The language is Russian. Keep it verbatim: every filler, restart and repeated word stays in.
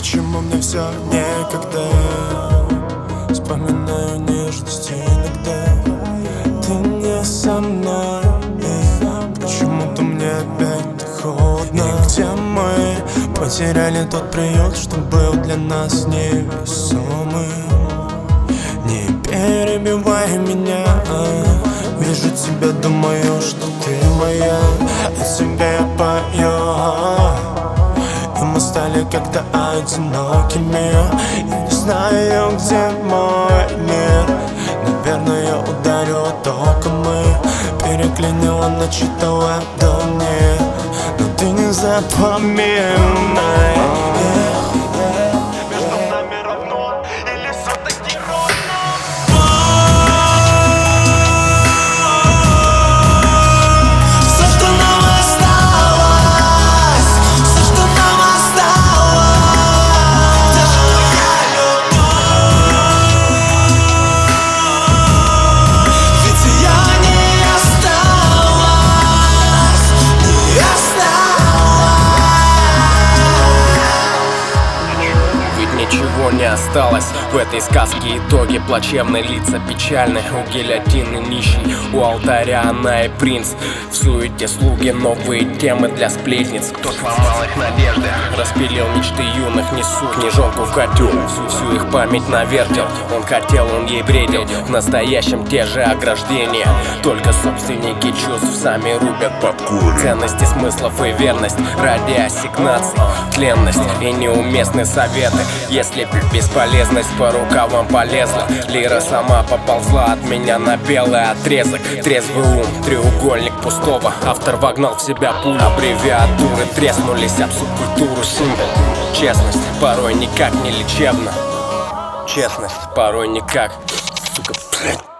Почему мне все некогда? Вспоминаю нежности иногда. Ты не со мной, и почему-то мне опять так холодно. И где мы потеряли тот приют, что был для нас невесомый? Не перебивай меня, вижу тебя, думаю, что ты моя. О тебе я пою, и мы стали как-то одинокими. Я не знаю, где мой мир. Наверное, ударила током и переклинила начато ладони. Но ты не запоминай. Ничего не осталось в этой сказке. Итоги плачевные, лица печальные. У гильотины нищий, у алтаря она и принц. В суете слуги, новые темы для сплетниц. Кто сломал их надежды, распилил мечты юных, несу книжонку в котел. Всю, всю их память навертел. Он хотел, он ей бредил. В настоящем те же ограждения, только собственники чувств сами рубят попкорн. Ценности смыслов и верность ради ассигнаций, тленность и неуместные советы. Если бесполезность по рукавам полезла, лира сама поползла от меня на белый отрезок. Трезвый ум, треугольник пустого. Автор вогнал в себя пулю. Аббревиатуры треснулись об субкультуру. Символ. Честность порой никак не лечебна. Честность порой никак, сука, блядь.